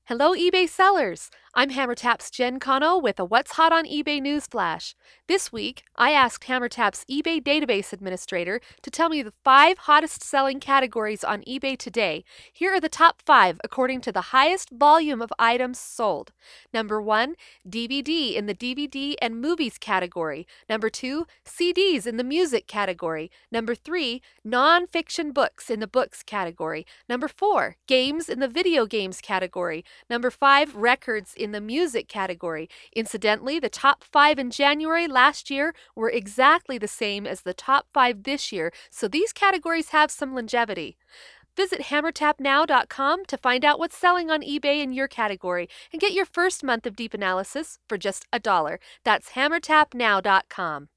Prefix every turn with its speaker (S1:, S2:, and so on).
S1: Hello, eBay sellers! I'm HammerTap's Jen Cano with a What's Hot on eBay news flash. This week, I asked HammerTap's eBay database administrator to tell me the 5 hottest selling categories on eBay today. Here are the top 5 according to the highest volume of items sold. Number 1, DVD in the DVD and movies category. Number 2, CDs in the music category. Number 3, non-fiction books in the books category. Number 4, games in the video games category. Number 5, records in the music category. Incidentally, the top 5 in January last year were exactly the same as the top 5 this year, so these categories have some longevity. Visit hammertapnow.com to find out what's selling on eBay in your category and get your first month of deep analysis for just $1. That's hammertapnow.com.